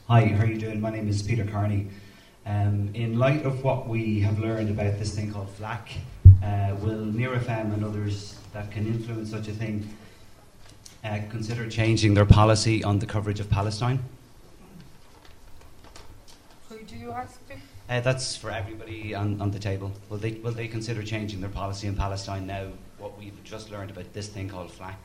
Hi, how are you doing? My name is Peter Carney. In light of what we have learned about this thing called FLAC, will Near FM and others that can influence such a thing consider changing their policy on the coverage of Palestine? Who do you ask? That's for everybody on the table. Will they consider changing their policy in Palestine now, what we've just learned about this thing called FLAC?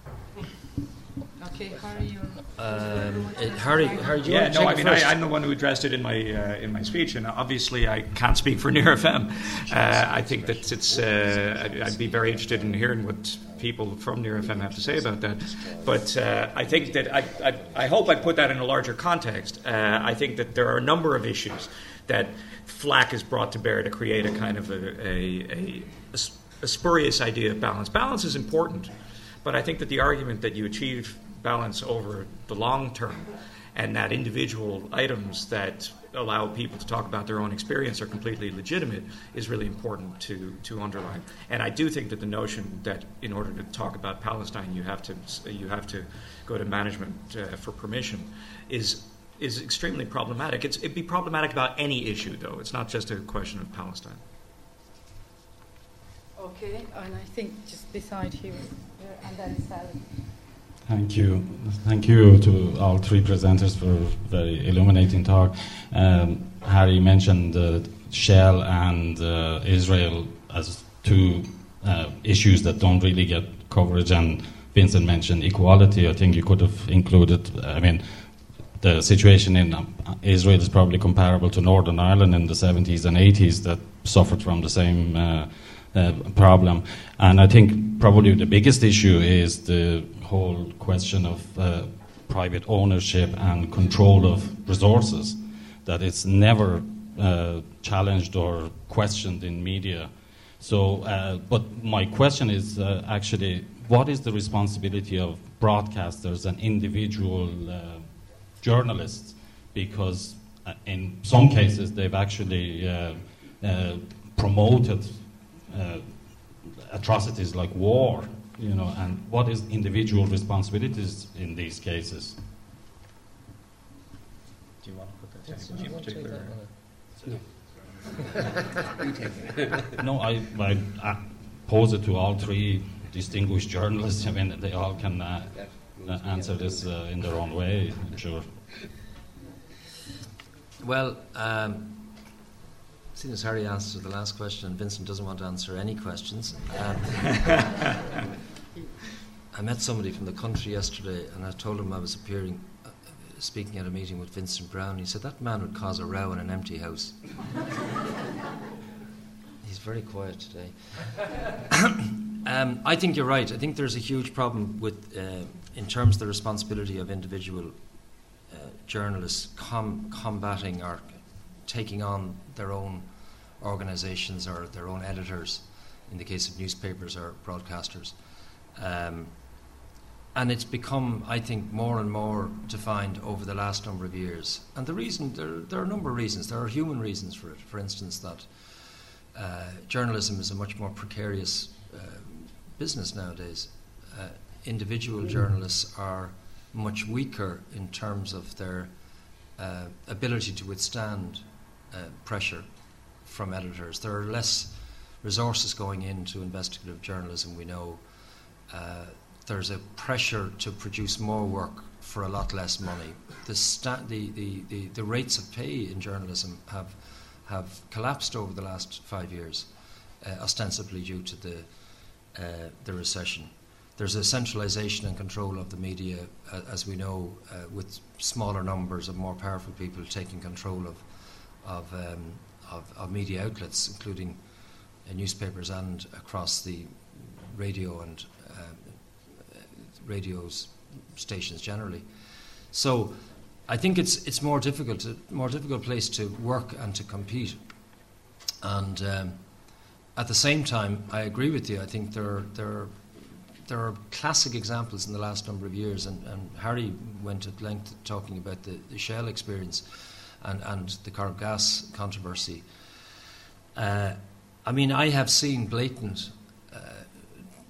Okay, Harry, Harry, do you want to take it first? I'm the one who addressed it in my speech, and obviously I can't speak for Near FM. I think that it's. I'd be very interested in hearing what people from Near FM have to say about that. But I think that I hope I put that in a larger context. I think that there are a number of issues that FLAC has brought to bear to create a kind of a spurious idea of balance. Balance is important. But I think that the argument that you achieve balance over the long term and that individual items that allow people to talk about their own experience are completely legitimate is really important to underline. And I do think that the notion that in order to talk about Palestine you have to go to management for permission is extremely problematic. It'd be problematic about any issue, though. It's not just a question of Palestine. Okay, and I think just beside you, and then Sally. Thank you. Thank you to all three presenters for a very illuminating talk. Harry mentioned Shell and Israel as two issues that don't really get coverage, and Vincent mentioned equality. I think you could have included, the situation in Israel is probably comparable to Northern Ireland in the 70s and 80s that suffered from the same problem. And I think probably the biggest issue is the whole question of private ownership and control of resources, that it's never challenged or questioned in media. So, but my question is actually, what is the responsibility of broadcasters and individual journalists? Because in some cases they've actually promoted atrocities like war, and what is individual responsibilities in these cases? Do you want to put that in? No, I pose it to all three distinguished journalists. They all can answer this in their own way, I'm sure. Well, seeing as Harry answered the last question and Vincent doesn't want to answer any questions, I met somebody from the country yesterday and I told him I was speaking at a meeting with Vincent Brown. He said, that man would cause a row in an empty house. He's very quiet today. I think you're right. I think there's a huge problem with, in terms of the responsibility of individual journalists combating or taking on their own organisations or their own editors, in the case of newspapers or broadcasters. And it's become, I think, more and more defined over the last number of years. And the reason, there are a number of reasons. There are human reasons for it. For instance, that journalism is a much more precarious business nowadays. Individual journalists are much weaker in terms of their ability to withstand pressure from editors. There are less resources going into investigative journalism, we know. There's a pressure to produce more work for a lot less money. The rates of pay in journalism have collapsed over the last 5 years, ostensibly due to the recession. There's a centralisation and control of the media, as we know, with smaller numbers of more powerful people taking control of media outlets, including newspapers and across the radio and radio's stations generally. So I think it's more difficult place to work and to compete. And at the same time, I agree with you. I think there are classic examples in the last number of years, and Harry went at length talking about the Shell experience and the Corrib gas controversy. I have seen blatant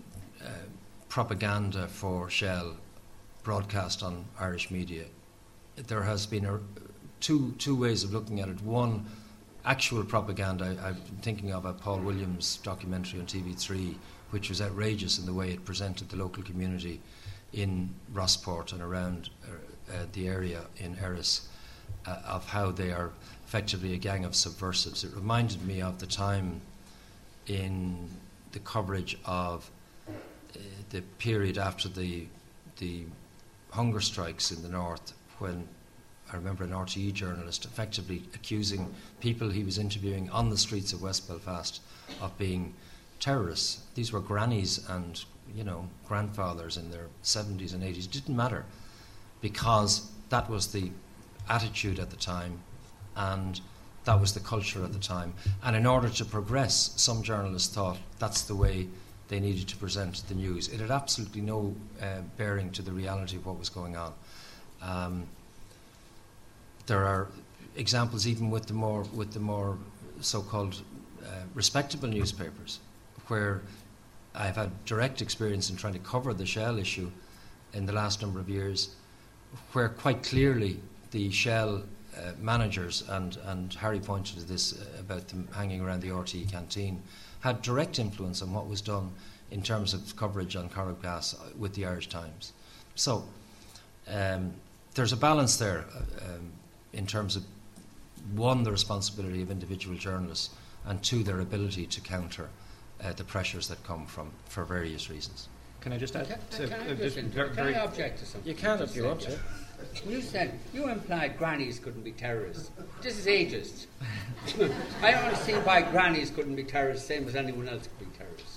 propaganda for Shell broadcast on Irish media there has been two ways of looking at it. One, actual propaganda. I'm thinking of a Paul Williams documentary on TV3, which was outrageous in the way it presented the local community in Rossport and around the area in Erris, of how they are effectively a gang of subversives. It reminded me of the time in the coverage of the period after the hunger strikes in the north, when I remember an RTE journalist effectively accusing people he was interviewing on the streets of West Belfast of being terrorists. These were grannies and, grandfathers in their 70s and 80s. It didn't matter, because that was the attitude at the time and that was the culture at the time. And in order to progress, some journalists thought that's the way they needed to present the news. It had absolutely no bearing to the reality of what was going on. There are examples even with the more so-called respectable newspapers, where I've had direct experience in trying to cover the Shell issue in the last number of years, where quite clearly the Shell managers, and Harry pointed to this about them hanging around the RTE canteen, had direct influence on what was done in terms of coverage on Corrib Gas with the Irish Times. So there's a balance there in terms of, one, the responsibility of individual journalists, and two, their ability to counter the pressures that come for various reasons. Can I just add? Can I object to something? You can if you want to. You implied grannies couldn't be terrorists. This is ageist. I don't see why grannies couldn't be terrorists, same as anyone else could be terrorists.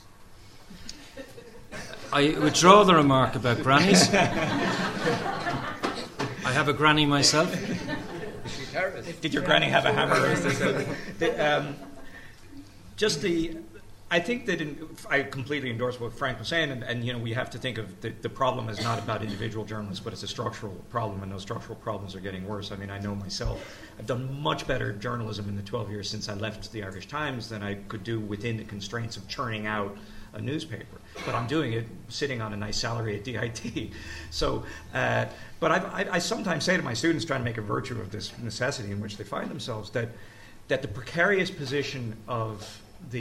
I withdraw the remark about grannies. I have a granny myself. Did your granny have a hammer? I think that I completely endorse what Frank was saying, and we have to think of the problem as not about individual journalists, but it's a structural problem, and those structural problems are getting worse. I mean, I know myself, I've done much better journalism in the 12 years since I left the Irish Times than I could do within the constraints of churning out a newspaper. But I'm doing it sitting on a nice salary at DIT. So, but I sometimes say to my students, trying to make a virtue of this necessity in which they find themselves, that the precarious position of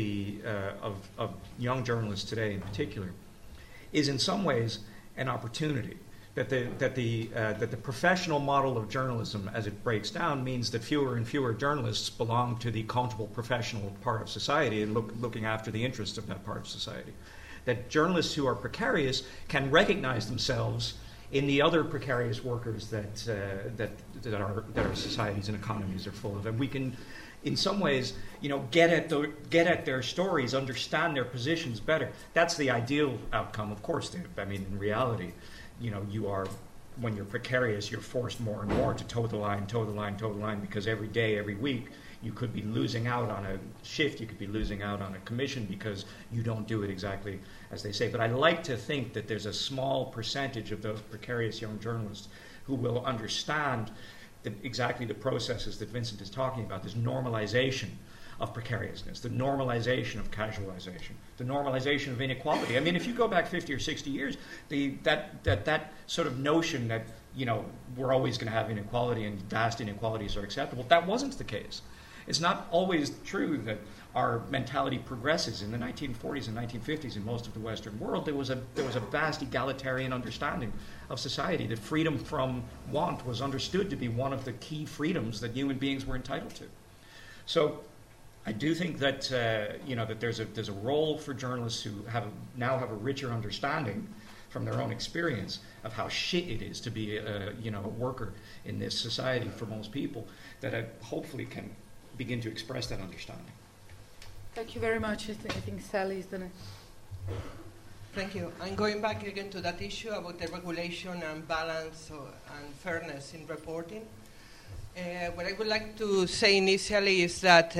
of young journalists today in particular is in some ways an opportunity. That the professional model of journalism, as it breaks down, means that fewer and fewer journalists belong to the accountable professional part of society and looking after the interests of that part of society. That journalists who are precarious can recognize themselves in the other precarious workers that our societies and economies are full of, and we can, in some ways, get at their stories, understand their positions better. That's the ideal outcome, of course. I mean, in reality, you are, when you're precarious, you're forced more and more to toe the line, because every day, every week, you could be losing out on a shift, you could be losing out on a commission because you don't do it exactly as they say. But I like to think that there's a small percentage of those precarious young journalists who will understand exactly the processes that Vincent is talking about, this normalization of precariousness, the normalization of casualization, the normalization of inequality. I mean, if you go back 50 or 60 years, that sort of notion that, we're always going to have inequality and vast inequalities are acceptable, that wasn't the case. It's not always true that our mentality progresses. In the 1940s and 1950s in most of the Western world, there was a vast egalitarian understanding of society, that freedom from want was understood to be one of the key freedoms that human beings were entitled to. So I do think that that there's a role for journalists who now have a richer understanding from their own experience of how shit it is to be a worker in this society for most people, that I hopefully can begin to express that understanding. Thank you very much. I think Sally's done it. Thank you. I'm going back again to that issue about the regulation and balance and fairness in reporting. What I would like to say initially is that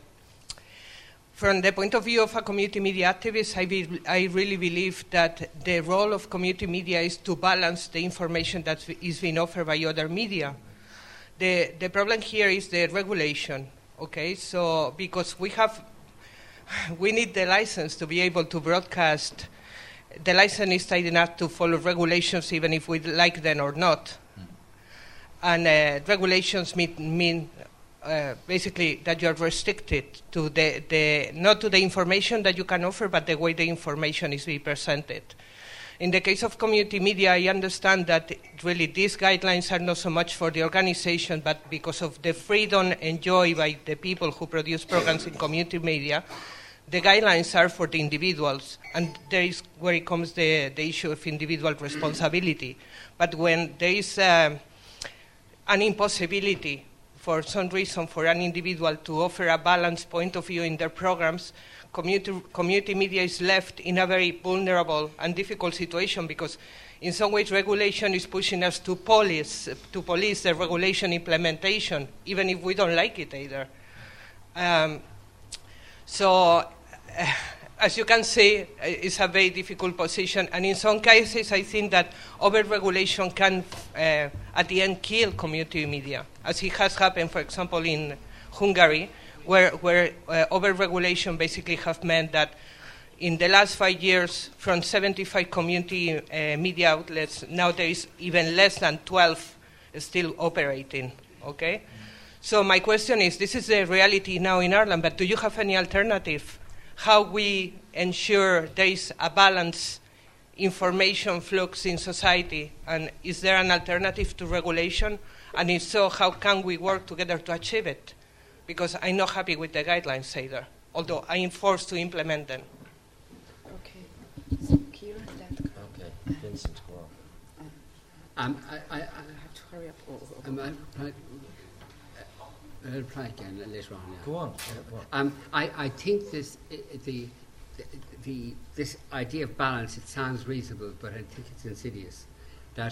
from the point of view of a community media activist, I really believe that the role of community media is to balance the information that is being offered by other media. The problem here is the regulation, okay? So because we need the license to be able to broadcast. The license is tight enough to follow regulations even if we like them or not. and regulations mean basically that you are restricted to not to the information that you can offer, but the way the information is being presented. In the case of community media, I understand that really these guidelines are not so much for the organization, but because of the freedom enjoyed by the people who produce programs in community media, the guidelines are for the individuals, and there is where it comes the issue of individual responsibility. But when there is an impossibility for some reason for an individual to offer a balanced point of view in their programs, community media is left in a very vulnerable and difficult situation, because in some ways regulation is pushing us to police the regulation implementation, even if we don't like it either. As you can see, it's a very difficult position, and in some cases I think that over-regulation can, at the end, kill community media, as it has happened, for example, in Hungary, where over-regulation basically have meant that in the last 5 years, from 75 community media outlets, now there is even less than 12 still operating, okay? So my question is, this is the reality now in Ireland, but do you have any alternative? How we ensure there is a balanced information flux in society, and is there an alternative to regulation? And if so, how can we work together to achieve it? Because I'm not happy with the guidelines either, although I am forced to implement them. Okay. So, Kieran, then. Okay, Vincent, go I on. I have to hurry up. I'll reply again later on. Yeah. Go on. I think this idea of balance, it sounds reasonable, but I think it's insidious. That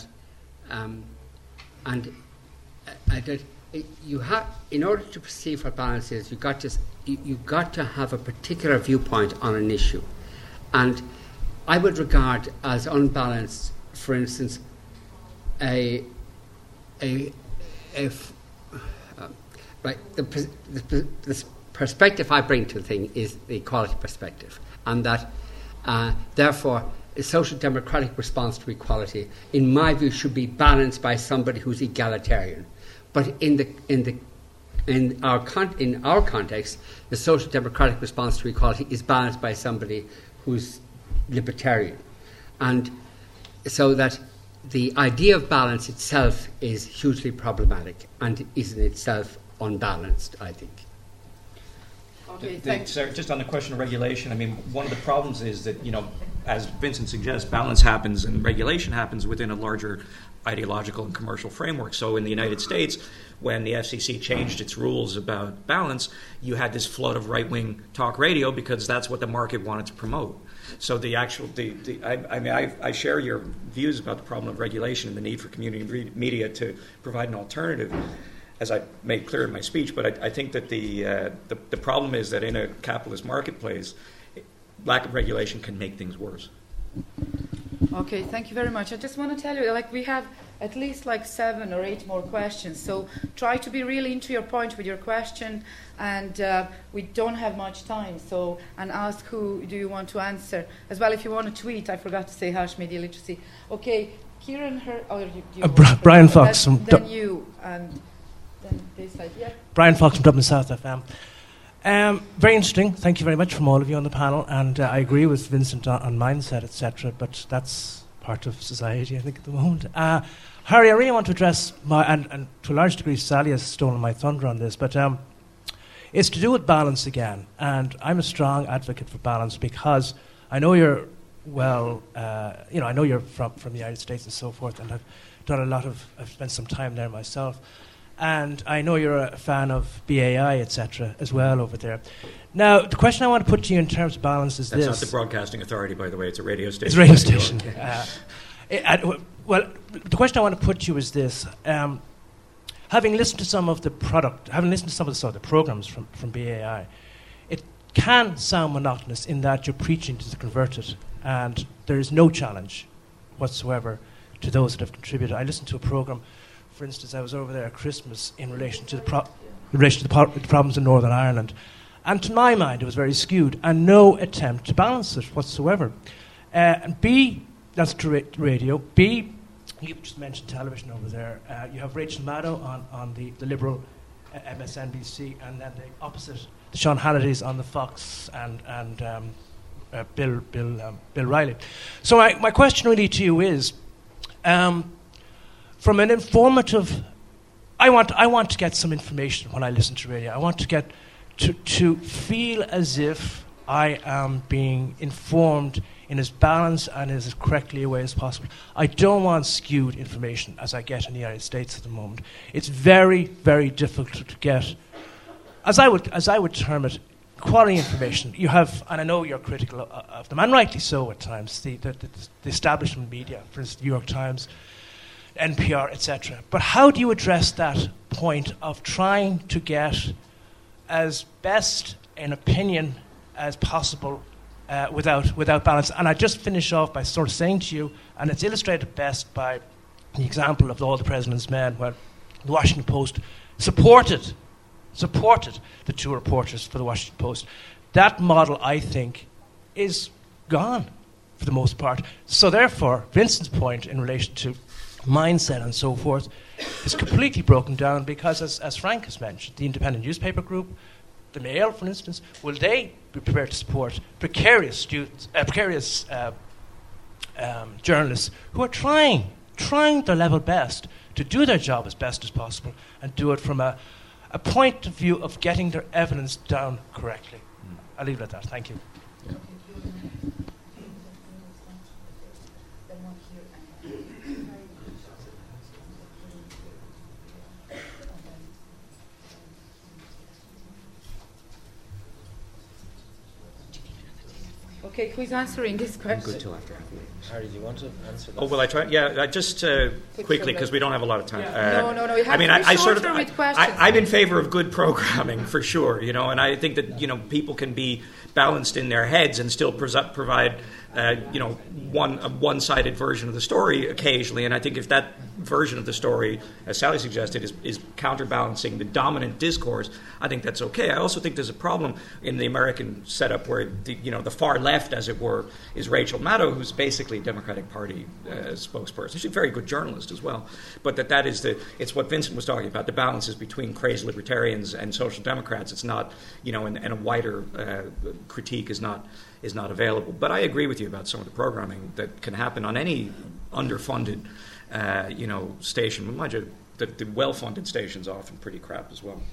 you have, in order to perceive what balance is, you got to have a particular viewpoint on an issue, and I would regard as unbalanced, for instance, the perspective I bring to the thing is the equality perspective, and that therefore a social democratic response to equality, in my view, should be balanced by somebody who's egalitarian. But in our context, the social democratic response to equality is balanced by somebody who's libertarian, and so that the idea of balance itself is hugely problematic and is in itself unbalanced, I think. Okay, Sarah, just on the question of regulation, I mean, one of the problems is that, as Vincent suggests, balance happens and regulation happens within a larger ideological and commercial framework. So in the United States, when the FCC changed its rules about balance, you had this flood of right-wing talk radio because that's what the market wanted to promote. So I share your views about the problem of regulation and the need for community media to provide an alternative, as I made clear in my speech. But I think that the problem is that in a capitalist marketplace, lack of regulation can make things worse. Okay, thank you very much. I just want to tell you, we have at least 7 or 8 more questions. So try to be really into your point with your question, and we don't have much time. So, and ask who do you want to answer as well. If you want to tweet, I forgot to say #media literacy. Okay, Kieran, Brian Fox from then you and then this side. Yeah. Brian Fox from Dublin South FM. Very interesting. Thank you very much from all of you on the panel, and I agree with Vincent on mindset, etc. But that's part of society, I think, at the moment. Harry, I really want to address and to a large degree, Sally has stolen my thunder on this, but it's to do with balance again. And I'm a strong advocate for balance because I know you're I know you're from the United States and so forth, and I've spent some time there myself. And I know you're a fan of BAI, etc., as well over there. Now, the question I want to put to you in terms of balance is this. That's not the Broadcasting Authority, by the way. It's a radio station. It's a radio station. Well, the question I want to put to you is this. Having listened to some of the programs from BAI, it can sound monotonous in that you're preaching to the converted, and there is no challenge whatsoever to those that have contributed. I listened to a program. For instance, I was over there at Christmas in relation to the problems in Northern Ireland. And to my mind, it was very skewed and no attempt to balance it whatsoever. And B, that's to radio. B, you just mentioned television over there. You have Rachel Maddow on the Liberal MSNBC, and then the opposite, the Sean Hannity's on the Fox, and Bill Riley. So my question really to you is, from an informative, I want to get some information when I listen to radio. I want to get to feel as if I am being informed in as balanced and as correctly a way as possible. I don't want skewed information as I get in the United States at the moment. It's very, very difficult to get, as I would term it, quality information. You have, and I know you're critical of them, and rightly so at times, the establishment media, for instance, New York Times, NPR, etc. But how do you address that point of trying to get as best an opinion as possible without balance? And I just finish off by sort of saying to you, and it's illustrated best by the example of All the President's Men, where the Washington Post supported the two reporters for the Washington Post. That model, I think, is gone for the most part. So therefore, Vincent's point in relation to mindset and so forth is completely broken down, because, as Frank has mentioned, the independent newspaper group, the Mail, for instance, will they be prepared to support precarious journalists who are trying their level best to do their job as best as possible and do it from a point of view of getting their evidence down correctly? I'll leave it at that. Thank you. Okay, who's answering this question? Good till after. Harry, do you want to answer that? Oh, will I try? Yeah, just quickly, because we don't have a lot of time. No. You have to be shorter with questions. I'm in favor of good programming for sure, and I think that people can be balanced in their heads and still provide one-sided version of the story occasionally. And I think if that version of the story, as Sally suggested, is counterbalancing the dominant discourse, I think that's okay. I also think there's a problem in the American setup where the far left, as it were, is Rachel Maddow, who's basically a Democratic Party spokesperson. She's a very good journalist as well. But it's what Vincent was talking about. The balance is between crazed libertarians and social democrats. It's not, and a wider critique is not available. But I agree with you about some of the programming that can happen on any underfunded, station. Mind you, the well-funded stations are often pretty crap as well.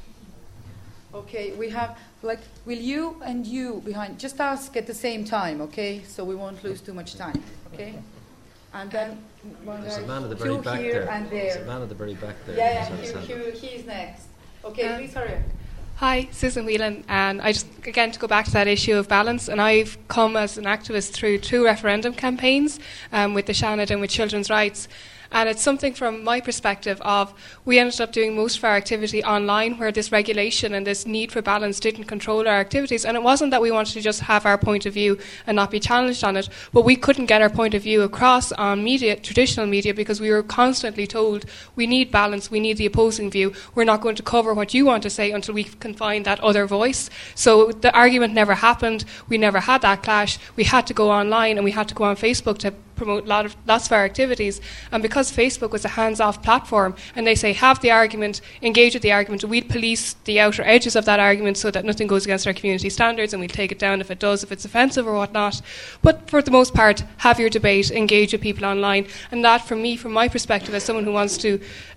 Okay, we have, will you and you behind, just ask at the same time, okay? So we won't lose too much time, okay? And then there's a man at the very back there. And there. There's a man at the very back there. Yeah, he's next. Okay, please hurry up. Hi, Susan Whelan, and I just, again, to go back to that issue of balance, and I've come as an activist through 2 referendum campaigns with the Shannon and with children's rights. And it's something from my perspective of, we ended up doing most of our activity online, where this regulation and this need for balance didn't control our activities. And it wasn't that we wanted to just have our point of view and not be challenged on it, but we couldn't get our point of view across on media, traditional media, because we were constantly told, we need balance, we need the opposing view, we're not going to cover what you want to say until we can find that other voice. So the argument never happened, we never had that clash, we had to go online and we had to go on Facebook to promote lots of our activities. And because Facebook was a hands-off platform, and they say, have the argument, engage with the argument, we'd police the outer edges of that argument so that nothing goes against our community standards, and we'll take it down if it does, if it's offensive or whatnot. But for the most part, have your debate, engage with people online. And that, for me, from my perspective, as someone who wants to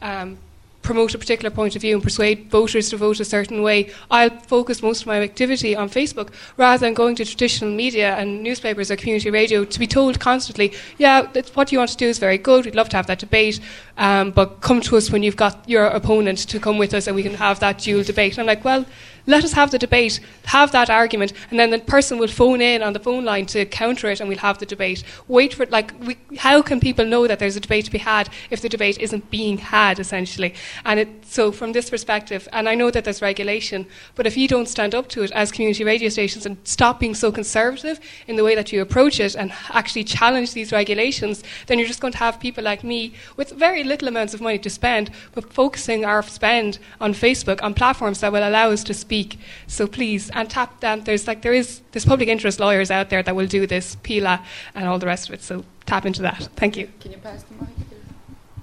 promote a particular point of view and persuade voters to vote a certain way, I'll focus most of my activity on Facebook rather than going to traditional media and newspapers or community radio to be told constantly, yeah, what you want to do is very good, we'd love to have that debate, but come to us when you've got your opponent to come with us and we can have that dual debate. And I'm like, well, let us have the debate, have that argument, and then the person will phone in on the phone line to counter it and we'll have the debate. Wait for it, how can people know that there's a debate to be had if the debate isn't being had, essentially? And so from this perspective, and I know that there's regulation, but if you don't stand up to it as community radio stations and stop being so conservative in the way that you approach it and actually challenge these regulations, then you're just going to have people like me with very little amounts of money to spend, but focusing our spend on Facebook, on platforms that will allow us to speak. So please, and tap them. There's public interest lawyers out there that will do this, PILA and all the rest of it. So tap into that. Thank you. Can you pass the mic?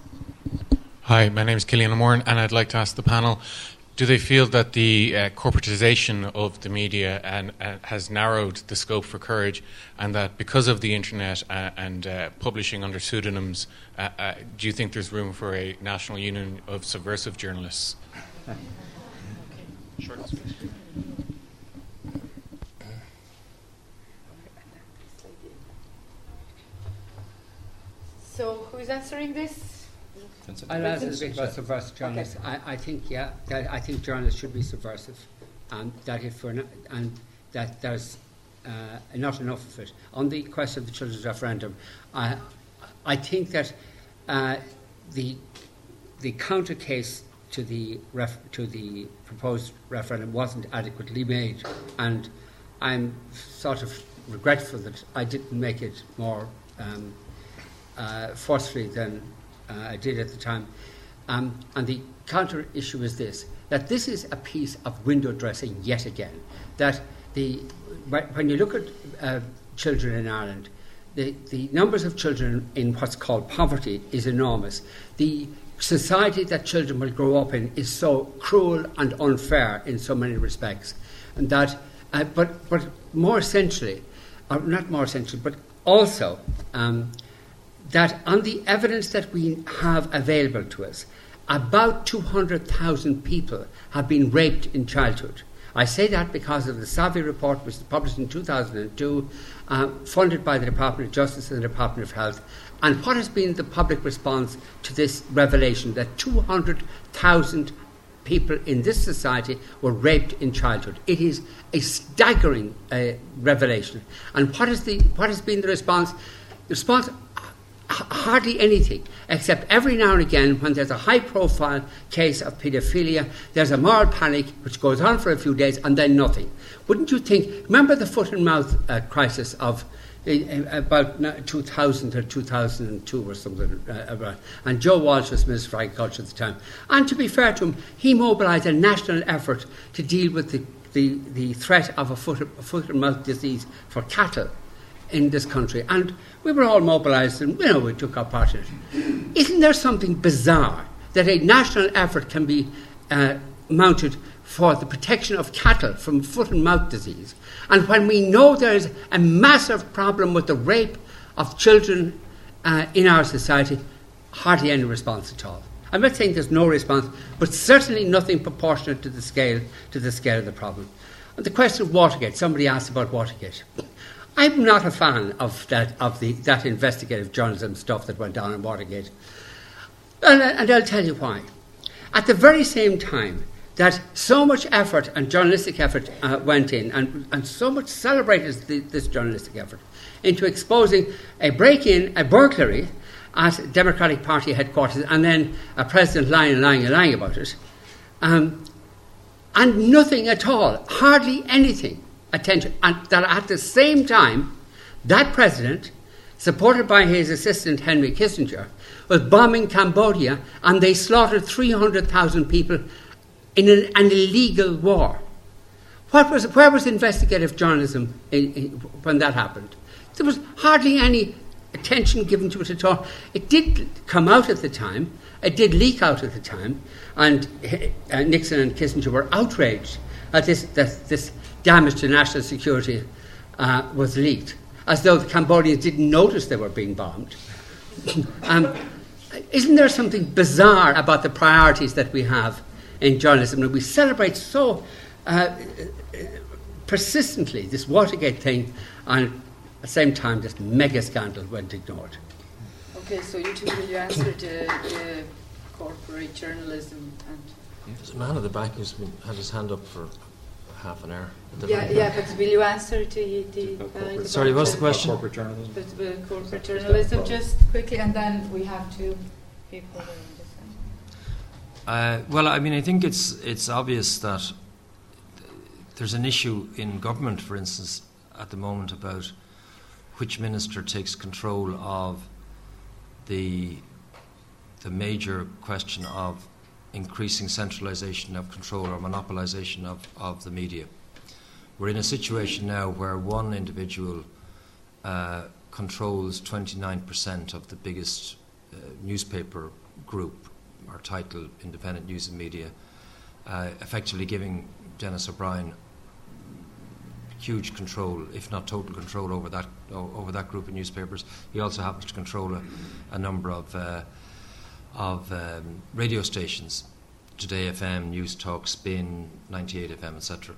Hi, my name is Killian O'Moran, and I'd like to ask the panel, do they feel that the corporatisation of the media has narrowed the scope for courage, and that because of the internet and publishing under pseudonyms, do you think there's room for a national union of subversive journalists? Short and sweet. So, who is answering this? I'll answer the bit about subversive journalists. Okay. I think, I think journalists should be subversive, and that if we're not, and that there's not enough of it. On the question of the children's referendum, I think that the counter case to the proposed referendum wasn't adequately made, and I'm sort of regretful that I didn't make it more forcefully than I did at the time. And the counter issue is this, that this is a piece of window dressing yet again. That when you look at children in Ireland, the numbers of children in what's called poverty is enormous. The society that children will grow up in is so cruel and unfair in so many respects. And that, but more essentially, or not more essentially, but also that on the evidence that we have available to us, about 200,000 people have been raped in childhood. I say that because of the Savvy report, which was published in 2002, funded by the Department of Justice and the Department of Health. And what has been the public response to this revelation that 200,000 people in this society were raped in childhood? It is a staggering revelation. And what has been the response? The response, hardly anything, except every now and again when there's a high-profile case of paedophilia, there's a moral panic which goes on for a few days and then nothing. Wouldn't you think, remember the foot and mouth crisis of about 2000 or 2002 or something, and Joe Walsh was Minister for Agriculture at the time. And to be fair to him, he mobilised a national effort to deal with the threat of a foot and mouth disease for cattle in this country, and we were all mobilised and we took our part in it. Isn't there something bizarre that a national effort can be mounted for the protection of cattle from foot and mouth disease, and when we know there is a massive problem with the rape of children in our society, hardly any response at all? I'm not saying there's no response, but certainly nothing proportionate to the scale of the problem. And the question of Watergate, somebody asked about Watergate. I'm not a fan of that investigative journalism stuff that went on in Watergate. And I'll tell you why. At the very same time that so much effort and journalistic effort went in, and so much celebrated this journalistic effort, into exposing a break-in, a burglary at Democratic Party headquarters, and then a president lying about it, and nothing at all, hardly anything, attention, and that at the same time, that president, supported by his assistant Henry Kissinger, was bombing Cambodia, and they slaughtered 300,000 people in an illegal war. Where was investigative journalism when that happened? There was hardly any attention given to it at all. It did come out at the time, it did leak out at the time, and Nixon and Kissinger were outraged at this damage to national security was leaked, as though the Cambodians didn't notice they were being bombed. Isn't there something bizarre about the priorities that we have in journalism, that we celebrate so persistently this Watergate thing, and at the same time this mega scandal went ignored? Okay, so you two, will you answer the corporate journalism? And there's a man at the back who's had his hand up for half an hour. Yeah, but will you answer to the sorry, what's the question? Corporate journalism. But corporate journalism, just quickly, and then we have two people on this end. Well, I mean, I think it's obvious that there's an issue in government, for instance, at the moment about which minister takes control of the major question of increasing centralisation of control or monopolisation of the media. We're in a situation now where one individual controls 29% of the biggest newspaper group, or title Independent News and Media, effectively giving Denis O'Brien huge control, if not total control, over that group of newspapers. He also happens to control a number of radio stations, Today FM, News Talk, Spin, 98 FM, etc.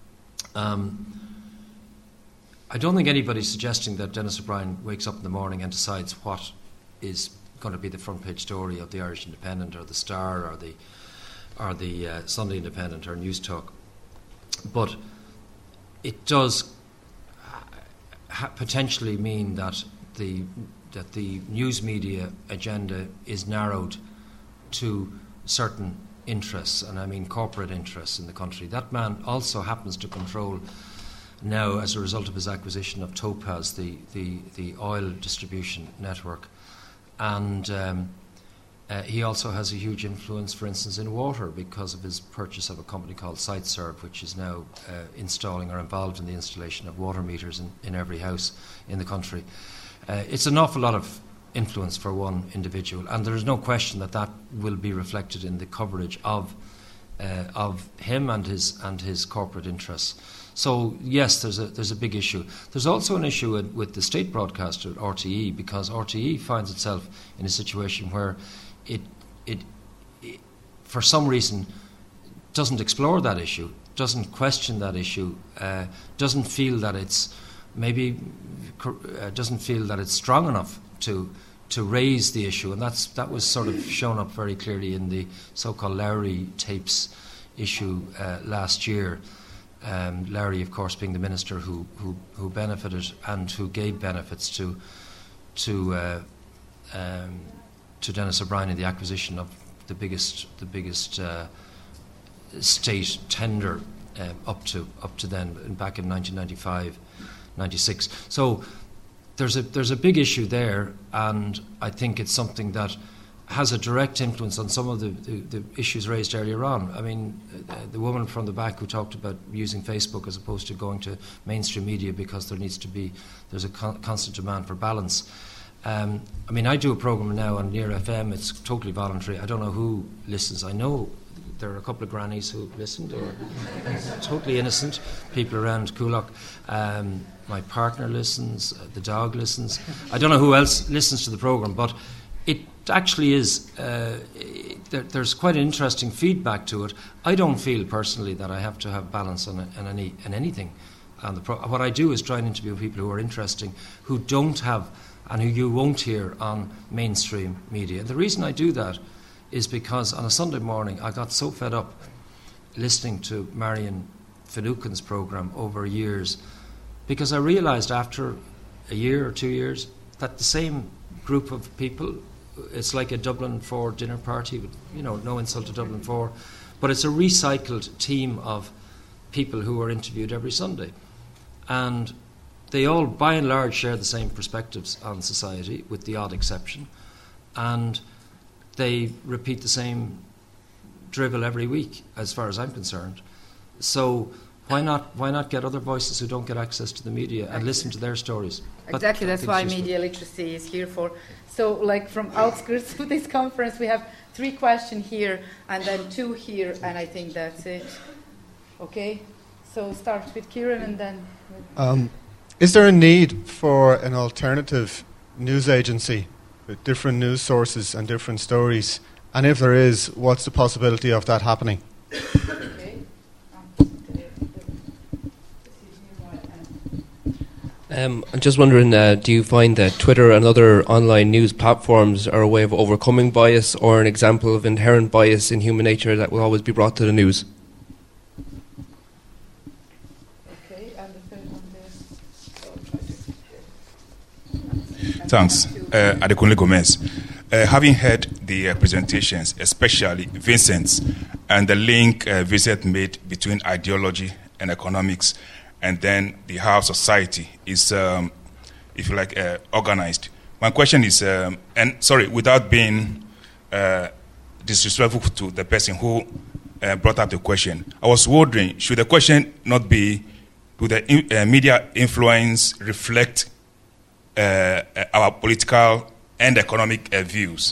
I don't think anybody's suggesting that Denis O'Brien wakes up in the morning and decides what is going to be the front page story of the Irish Independent or the Star or the Sunday Independent or News Talk, but it does potentially mean that the news media agenda is narrowed to certain interests, and I mean corporate interests in the country. That man also happens to control now, as a result of his acquisition of Topaz, the oil distribution network, and he also has a huge influence, for instance, in water because of his purchase of a company called SiteServe, which is now installing or involved in the installation of water meters in every house in the country. It's an awful lot of influence for one individual, and there is no question that will be reflected in the coverage of him and his corporate interests. So yes, there's a big issue. There's also an issue with the state broadcaster, RTE, because RTE finds itself in a situation where it for some reason doesn't explore that issue, doesn't question that issue, doesn't feel that it's strong enough to raise the issue, and that was sort of shown up very clearly in the so-called Lowry tapes issue last year. Lowry, of course, being the minister who benefited and who gave benefits to Denis O'Brien in the acquisition of the biggest state tender up to then, back in 1995, 96. So there's a big issue there, and I think it's something that has a direct influence on some of the issues raised earlier on. I mean, the woman from the back who talked about using Facebook as opposed to going to mainstream media because there's a constant demand for balance. I mean, I do a programme now on Near FM. It's totally voluntary. I don't know who listens. I know there are a couple of grannies who listened, or totally innocent people around Coolock. My partner listens, the dog listens. I don't know who else listens to the programme, but it actually is, there's quite an interesting feedback to it. I don't feel personally that I have to have balance on anything. What I do is try and interview people who are interesting, who don't have, and who you won't hear on mainstream media. The reason I do that is because on a Sunday morning I got so fed up listening to Marion Finucane's programme over years, because I realised after a year or 2 years that the same group of people, it's like a Dublin 4 dinner party, with, no insult to Dublin 4, but it's a recycled team of people who are interviewed every Sunday. And they all, by and large, share the same perspectives on society, with the odd exception. And they repeat the same drivel every week, as far as I'm concerned. So why not get other voices who don't get access to the media and listen to their stories? Exactly, that's why media literacy is here for. So, like, from outskirts of this conference, we have 3 questions here and then 2 here, and I think that's it. Okay? So start with Kieran and then... Is there a need for an alternative news agency with different news sources and different stories? And if there is, what's the possibility of that happening? I'm just wondering, do you find that Twitter and other online news platforms are a way of overcoming bias, or an example of inherent bias in human nature that will always be brought to the news? Okay, and the third one there. Thanks. Adekunle Gomez. Having heard the presentations, especially Vincent's, and the link Vincent made between ideology and economics, and then how society is, if you like, organized. My question is, and sorry, without being disrespectful to the person who brought up the question, I was wondering, should the question not be, do the media influence reflect our political and economic views? And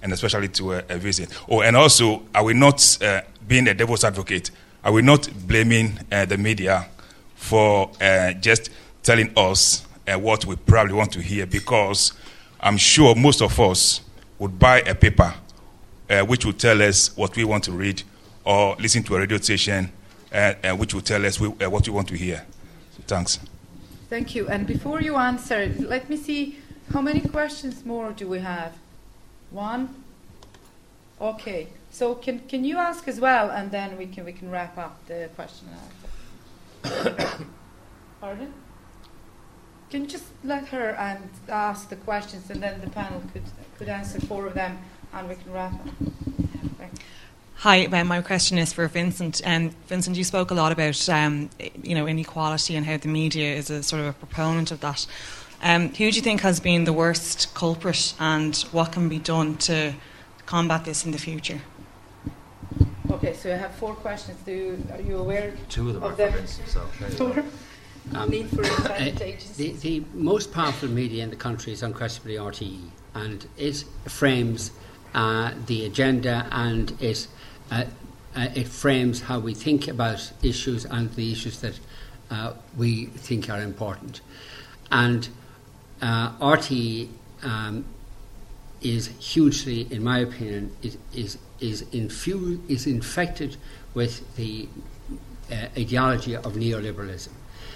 and especially to Vincent. Oh, and also, I will not, being a devil's advocate, I will not blaming the media for just telling us what we probably want to hear, because I'm sure most of us would buy a paper which will tell us what we want to read, or listen to a radio station which will tell us what we want to hear. So, thanks. Thank you. And before you answer, let me see, how many questions more do we have? One? Okay. So can you ask as well, and then we can wrap up the question and answer. Pardon? Can you just let her and ask the questions, and then the panel could answer 4 of them, and we can wrap up. Hi, my question is for Vincent. Vincent, you spoke a lot about inequality and how the media is a sort of a proponent of that. Who do you think has been the worst culprit, and what can be done to combat this in the future? Okay, so I have 4 questions. Are you aware 2 of them are for Vincent, so there you go. Need for independent agencies. The most powerful media in the country is unquestionably RTE, and it frames the agenda, and it frames how we think about issues and the issues that we think are important. And RTE is hugely, in my opinion, is infected with the ideology of neoliberalism.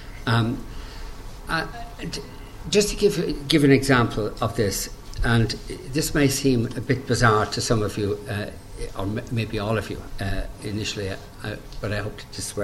Just to give an example of this, and this may seem a bit bizarre to some of you, or maybe all of you initially, but I hope to just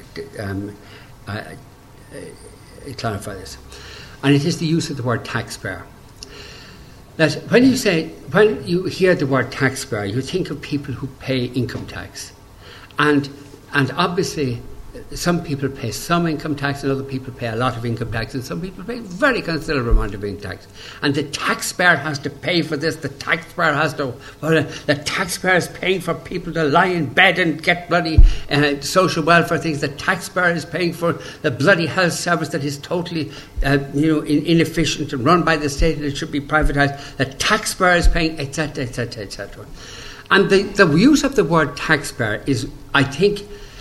clarify this. And it is the use of the word taxpayer. That when you hear the word taxpayer, you think of people who pay income tax, and obviously some people pay some income tax, and other people pay a lot of income tax, and some people pay a very considerable amount of income tax. And the taxpayer has to pay for this. The taxpayer the taxpayer is paying for people to lie in bed and get bloody social welfare things. The taxpayer is paying for the bloody health service that is totally, inefficient and run by the state, and it should be privatised. The taxpayer is paying, etc., etc., etc. And the use of the word taxpayer is, I think,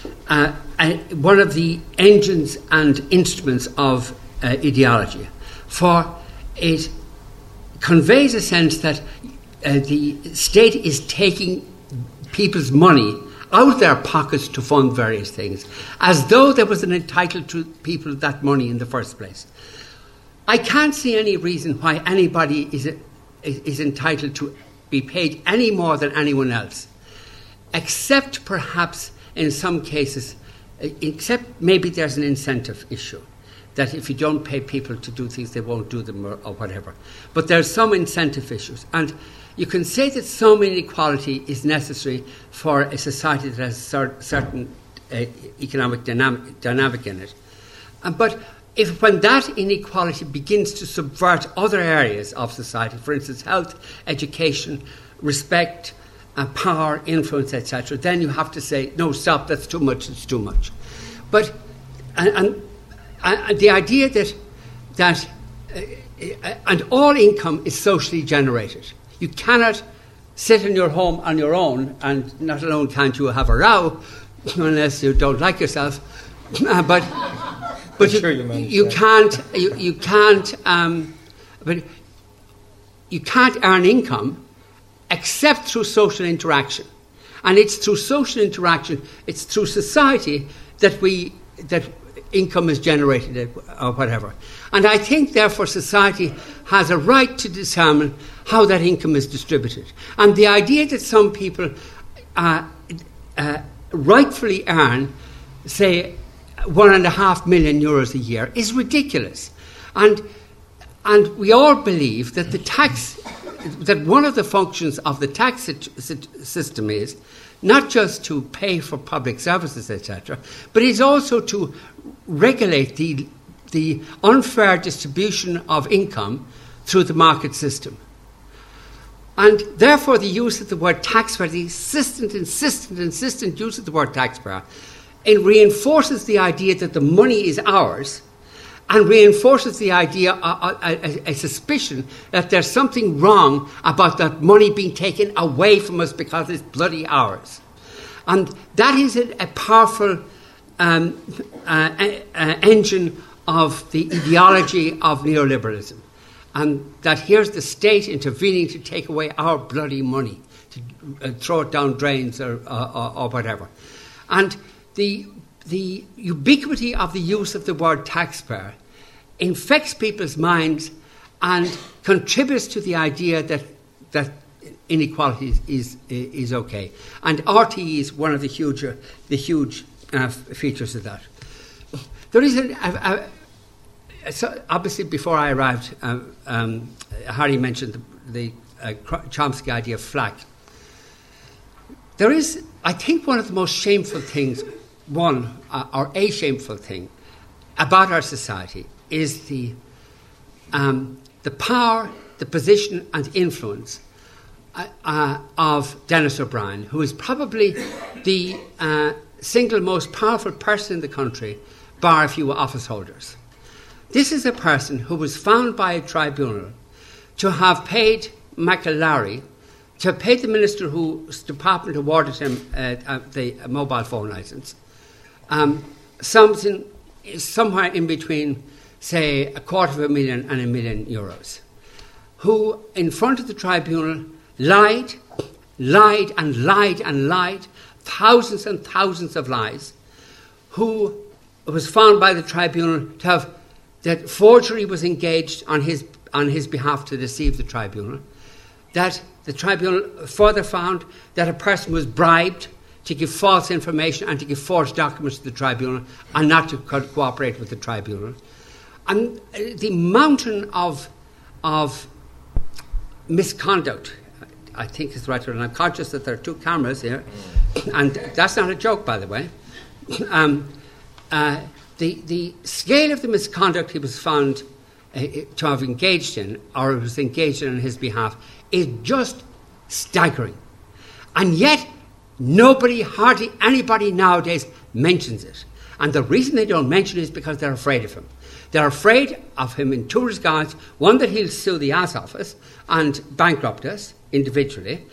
one of the engines and instruments of ideology, for it conveys a sense that the state is taking people's money out of their pockets to fund various things, as though there was an entitled to people that money in the first place. I can't see any reason why anybody is entitled to be paid any more than anyone else, except perhaps in some cases, except maybe there's an incentive issue, that if you don't pay people to do things, they won't do them or whatever. But there's some incentive issues. And you can say that some inequality is necessary for a society that has certain economic dynamic in it. But when that inequality begins to subvert other areas of society, for instance, health, education, respect, power, influence, etc., then you have to say, no, stop, that's too much, it's too much. But and the idea that and all income is socially generated. You cannot sit in your home on your own, and not alone can't you have a row unless you don't like yourself, but you can't earn income except through social interaction. And it's through social interaction, it's through society that income is generated or whatever. And I think, therefore, society has a right to determine how that income is distributed. And the idea that some people rightfully earn, say, €1.5 million a year is ridiculous. And we all believe that that one of the functions of the tax system is not just to pay for public services, etc., but it's also to regulate the unfair distribution of income through the market system. And therefore the use of the word taxpayer, the insistent use of the word taxpayer, it reinforces the idea that the money is ours, and reinforces the idea, a suspicion that there's something wrong about that money being taken away from us because it's bloody ours. And that is a powerful engine of the ideology of neoliberalism. And that here's the state intervening to take away our bloody money, to throw it down drains or whatever. And the ubiquity of the use of the word taxpayer infects people's minds and contributes to the idea that inequality is okay. And RTE is one of the huge features of that. There is so obviously before I arrived, Harry mentioned the Chomsky idea of FLAC. There is, I think, one of the most shameful things, or a shameful thing about our society is the power, the position and influence of Denis O'Brien, who is probably the single most powerful person in the country, bar a few office holders. This is a person who was found by a tribunal to have paid Michael Lowry, to have paid the minister whose department awarded him the mobile phone licence, somewhere in between, say, €250,000 and €1 million, who, in front of the tribunal, lied, thousands and thousands of lies, who was found by the tribunal to have that forgery was engaged on his behalf to deceive the tribunal, that the tribunal further found that a person was bribed to give false information and to give forged documents to the tribunal and not to cooperate with the tribunal. And the mountain of misconduct, I think is the right word, and I'm conscious that there are two cameras here, and that's not a joke, by the way. The scale of the misconduct he was found to have engaged in, or was engaged in on his behalf, is just staggering. And yet, hardly anybody nowadays mentions it. And the reason they don't mention it is because they're afraid of him. They're afraid of him in two regards. One, that he'll sue the ass office and bankrupt us individually,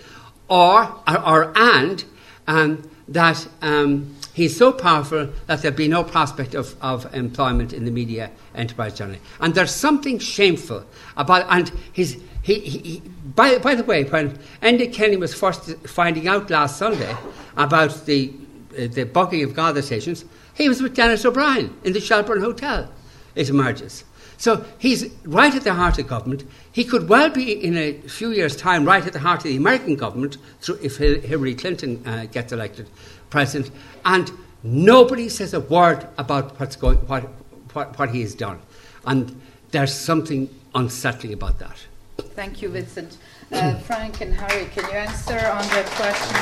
and that he's so powerful that there'll be no prospect of employment in the media enterprise generally. And there's something shameful about, and by the way, when Enda Kenny was first finding out last Sunday about the bugging of Garda stations, he was with Denis O'Brien in the Shelburne Hotel, it emerges. So he's right at the heart of government. He could well be, in a few years' time, right at the heart of the American government if Hillary Clinton gets elected president. And nobody says a word about what he has done. And there's something unsettling about that. Thank you, Vincent. Frank and Harry, can you answer on the question?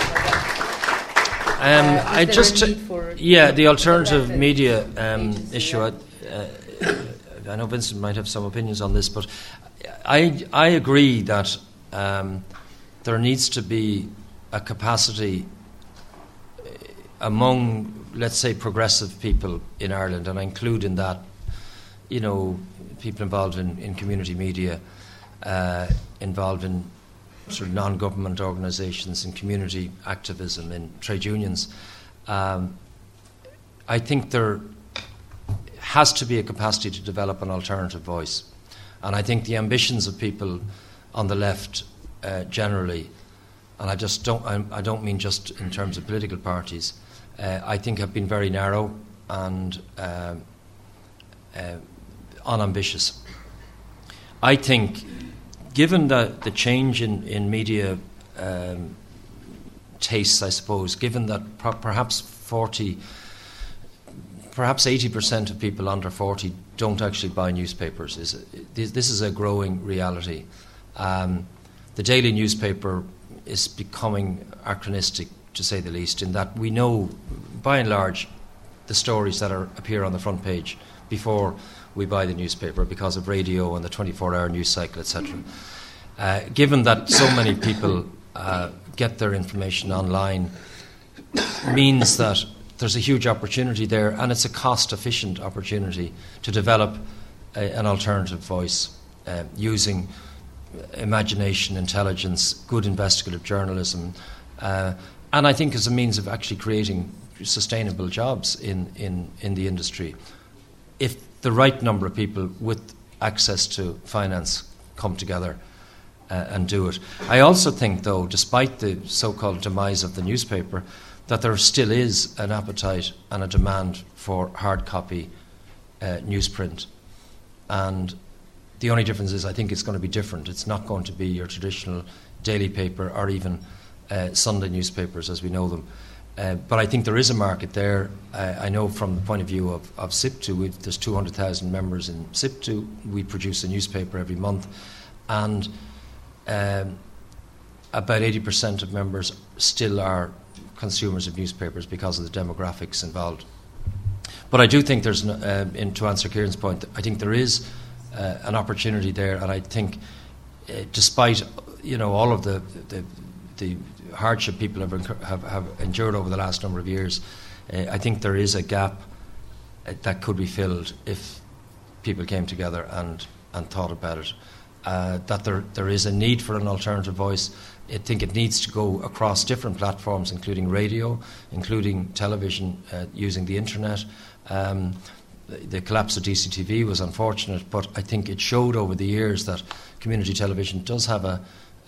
The alternative media issue. I know Vincent might have some opinions on this, but I agree that there needs to be a capacity among, let's say, progressive people in Ireland, and I include in that, people involved in community media, involved in sort of non-government organisations, in community activism, in trade unions. I think there has to be a capacity to develop an alternative voice, and I think the ambitions of people on the left generally, and I don't mean just in terms of political parties, I think have been very narrow and unambitious. I think, given the change in media tastes, I suppose, given that perhaps 80% of people under 40 don't actually buy newspapers, this is a growing reality. The daily newspaper is becoming anachronistic, to say the least, in that we know, by and large, the stories that appear on the front page before we buy the newspaper because of radio and the 24-hour news cycle, etc. Given that so many people get their information online, means that there's a huge opportunity there, and it's a cost-efficient opportunity to develop an alternative voice using imagination, intelligence, good investigative journalism, and I think as a means of actually creating sustainable jobs in the industry. If the right number of people with access to finance come together and do it. I also think, though, despite the so-called demise of the newspaper, that there still is an appetite and a demand for hard copy newsprint. And the only difference is I think it's going to be different. It's not going to be your traditional daily paper or even Sunday newspapers as we know them. But I think there is a market there. I know from the point of view of SIPTU, there's 200,000 members in SIPTU. We produce a newspaper every month. And about 80% of members still are consumers of newspapers because of the demographics involved. But I do think there's, to answer Kieran's point, I think there is an opportunity there, and I think despite all of the hardship people have endured over the last number of years, I think there is a gap that could be filled if people came together and thought about it. That there is a need for an alternative voice. I think it needs to go across different platforms, including radio, including television, using the internet. The collapse of DCTV was unfortunate, but I think it showed over the years that community television does have a,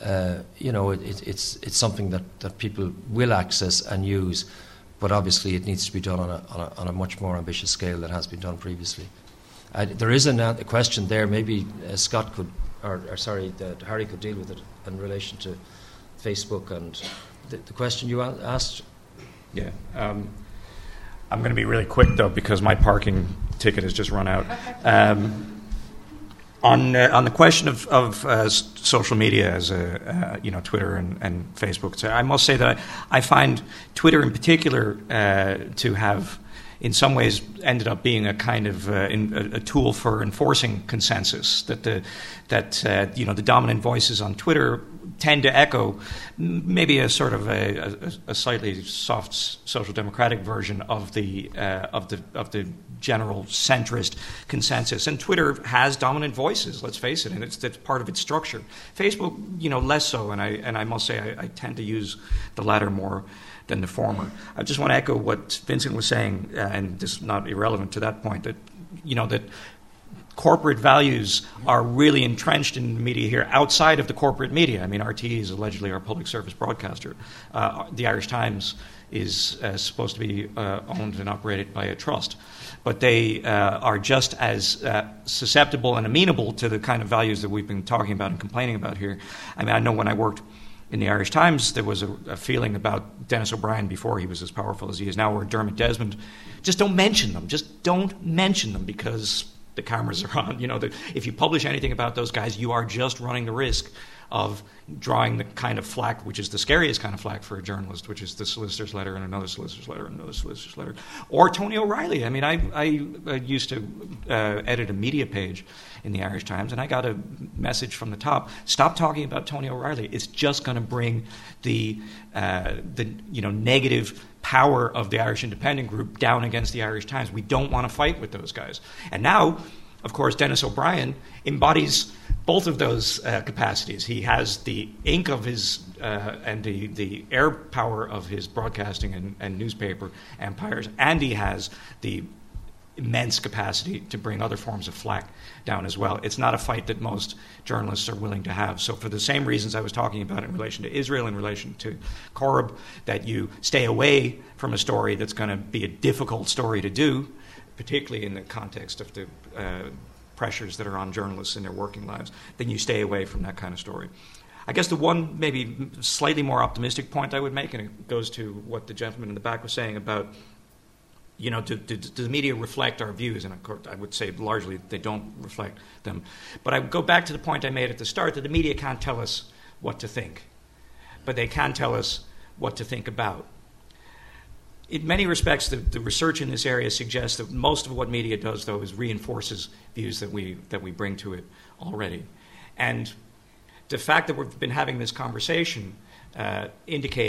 it's something that people will access and use, but obviously it needs to be done on a much more ambitious scale than has been done previously. There is a question there. Maybe Scott could, that Harry could deal with it in relation to Facebook and the question you asked. Yeah. I'm going to be really quick, though, because my parking ticket has just run out. On the question of social media as Twitter and Facebook, so I must say that I find Twitter in particular to have, in some ways, ended up being a kind of a tool for enforcing consensus. That the dominant voices on Twitter tend to echo maybe a sort of a slightly soft social democratic version of the general centrist consensus. And Twitter has dominant voices, let's face it, and it's part of its structure. Facebook, less so, and I must say I tend to use the latter more than the former. I just want to echo what Vincent was saying, and this is not irrelevant to that point, that that corporate values are really entrenched in the media here outside of the corporate media. I mean, RTE is allegedly our public service broadcaster. The Irish Times is supposed to be owned and operated by a trust. But they are just as susceptible and amenable to the kind of values that we've been talking about and complaining about here. I mean, I know when I worked in the Irish Times, there was a feeling about Dennis O'Brien before he was as powerful as he is now, or Dermot Desmond. Just don't mention them. Just don't mention them because the cameras are on. If you publish anything about those guys, you are just running the risk of drawing the kind of flack, which is the scariest kind of flack for a journalist, which is the solicitor's letter and another solicitor's letter and another solicitor's letter. Or Tony O'Reilly. I mean, I used to edit a media page in the Irish Times, and I got a message from the top: stop talking about Tony O'Reilly. It's just going to bring the negative power of the Irish Independent Group down against the Irish Times. We don't want to fight with those guys. And now, of course, Dennis O'Brien embodies both of those capacities. He has the ink of his and the air power of his broadcasting and newspaper empires, and he has the immense capacity to bring other forms of flack down as well. It's not a fight that most journalists are willing to have. So for the same reasons I was talking about in relation to Israel, in relation to Corrib, that you stay away from a story that's going to be a difficult story to do, particularly in the context of the pressures that are on journalists in their working lives, then you stay away from that kind of story. I guess the one maybe slightly more optimistic point I would make, and it goes to what the gentleman in the back was saying about, do the media reflect our views? And of course, I would say largely they don't reflect them. But I would go back to the point I made at the start, that the media can't tell us what to think, but they can tell us what to think about. In many respects, the research in this area suggests that most of what media does, though, is reinforces views that we bring to it already. And the fact that we've been having this conversation indicates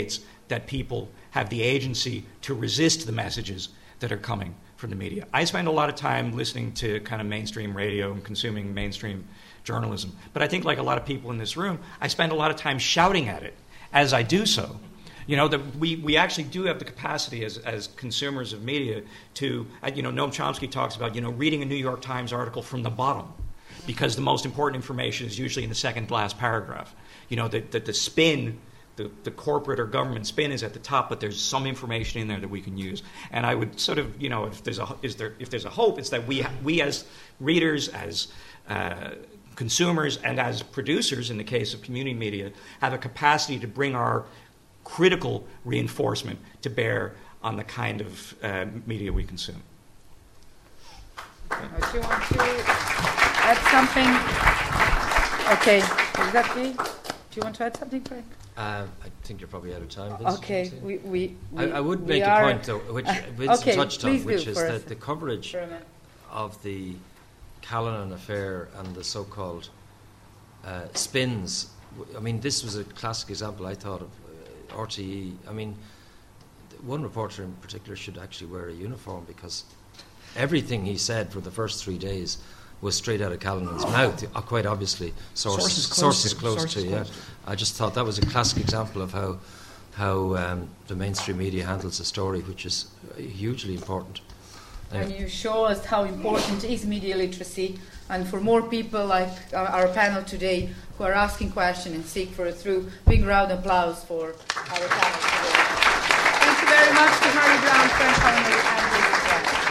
that people have the agency to resist the messages that are coming from the media. I spend a lot of time listening to kind of mainstream radio and consuming mainstream journalism. But I think, like a lot of people in this room, I spend a lot of time shouting at it as I do so. You know, that we actually do have the capacity as consumers of media to, you know, Noam Chomsky talks about, you know, reading a New York Times article from the bottom, because the most important information is usually in the second last paragraph. You know, that the spin, the corporate or government spin is at the top, but there's some information in there that we can use. And I would sort of, you know, if there's a hope, it's that we as readers, as consumers, and as producers, in the case of community media, have a capacity to bring our critical reinforcement to bear on the kind of media we consume. Do you want to add something? Okay, exactly. Do you want to add something, Frank? I think you're probably out of time, Vincent. Okay, I would make a point, though, which Vincent touched on, which is that the coverage of the Callanan affair and the so-called spins, I mean, this was a classic example, I thought, of RTE. I mean, one reporter in particular should actually wear a uniform, because everything he said for the first 3 days was straight out of Callanan's mouth. Quite obviously, sources close to. Yeah, I just thought that was a classic example of how the mainstream media handles a story, which is hugely important. And you show us how important is media literacy, and for more people like our panel today who are asking questions and seek for it through, big round of applause for our panel today. Thank you very much to Harry Brown, Frank Connolly, and David Brown.